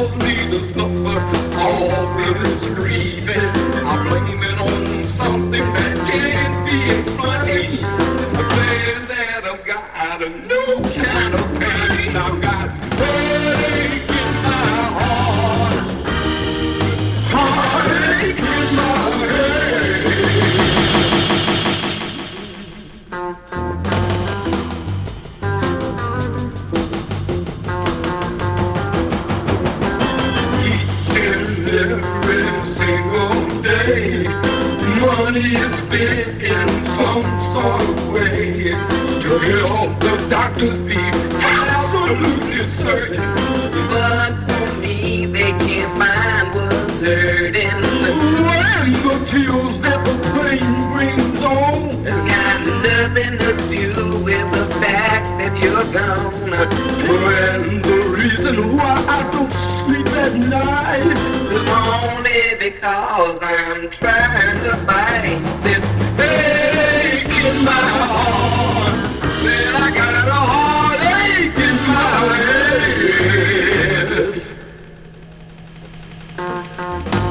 lovely to suffer, all this grieving. I blame it on something that can't be explained. I'm saying that I've got a new kind of pain. I've got heartache in my heart, heartache in my head. Every single day, money is spent in some sort of way to help the doctors be absolutely certain. But for me, they can't find what's hurting. When the tears that the pain brings on, it's got nothing to do with the fact that you're gone. And the reason why I don't sleep at night is only because I'm trying to fight this ache in my heart. Then I got a heartache in my head.